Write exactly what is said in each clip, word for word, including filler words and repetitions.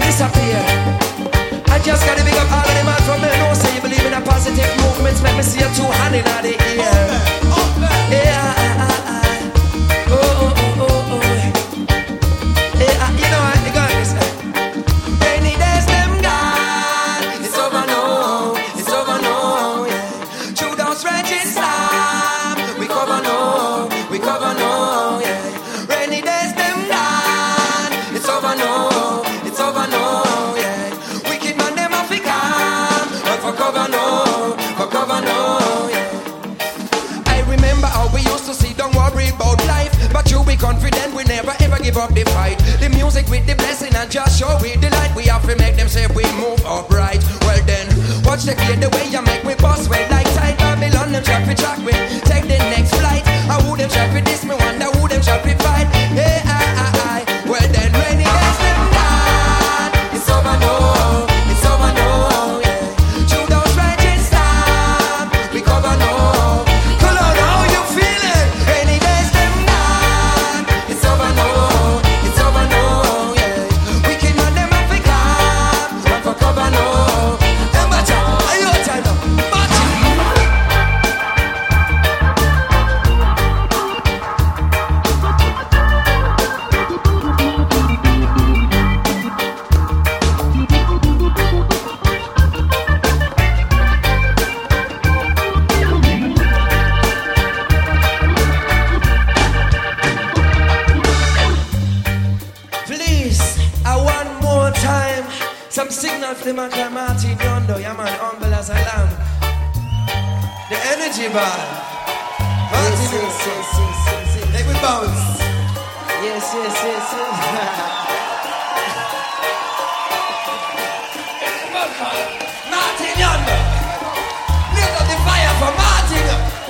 disappear. I just gotta big up all of them out from me. No say you believe in a positive movements. Let me see your two hand in the air. Yeah, oh, oh, oh, oh, oh. Yeah, you know what, you got this. Rainy days them gone. It's over now, it's over now, yeah. Through those raging storm, we cover now, we cover now, yeah. Rainy days them gone. It's over now, it's over now, yeah. Wicked man them have to come, but for cover now, for cover now, yeah. I remember how we used to see, don't worry about life, but you be confident, we never ever give up the fight. The music with the blessing and just show with the light. We have to make them say we move upright. Well then, watch the clear the way you make me boss red like tide. Babylon them try to track me, take the next flight. I who them try to this, me wonder who them try to fight. Hey, I, I, I. Well then, rainy days them gone. It's over now, it's over now, yeah. Through those raging storm, we cover now. Come on, how you feeling? Rainy days them gone. It's over now, it's over now, yeah. Wicked man them have to come, run for cover now. Them bacha, are you time now? Bacha. Please, I want more time. Some signal for the man called Martin Yondo. Yeah man, humble as a lamb. The energy bar. Martin Yes, yes, yes, yes, yes, yes. Make me bounce. Yes, yes, yes, yes. Martin Yondo. Lit up the fire for Martin.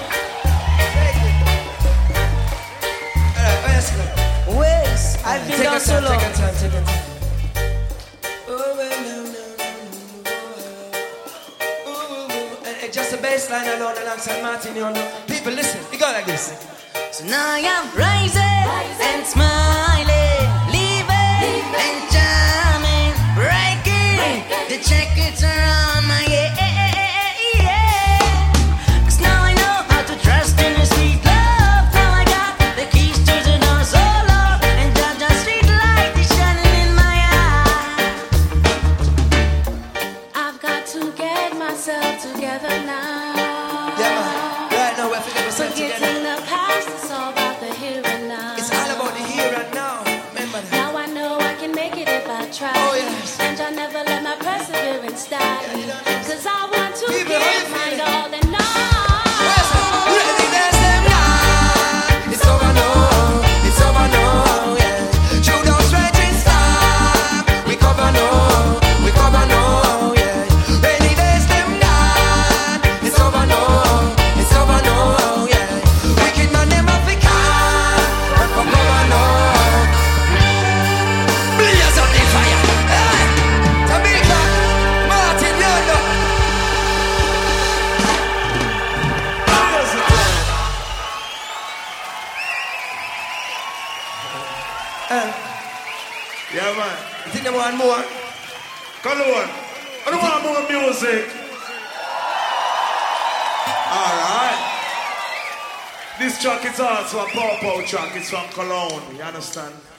Alright, let's go. Wes, I've been Take down your so time, long. take your time, take your time. Oh, well, no, no, no, no. Ooh, and, and just a bass line alone alongside Martin Yondo. People, listen, it go like this. So now I'm rising and smiling, leaving and jamming, breaking the checkers around my head. Cause now I know how to trust in a sweet love. Now I got the keys to the door so low, and just a street light is shining in my eye. I've got to get myself together now. Yeah, man. Right now, we're fifty percent together. Forgetting the past, it's all about the here and now. It's all about the here and now. Remember that. Now I know I can make it if I try. Oh, yes. And I'll never let my perseverance die. Yeah, you know. Cause I want to People, how you give my feeling? all and Yes, sir. all. Ready, there's them now. It's over now. It's over now, yeah. Through those raging storm, we cover now. We cover now, yeah. Rainy days them gone. It's over now. It's over now, yeah. Wicked man them have to come, run for cover now. Blaze up the fire. Hey, Tamika, Martin Yondo. Uh, Yeah, man. you think they want more? Come on. I don't want more music. Alright. This track is also a pop-out track. It's from Cologne. You understand?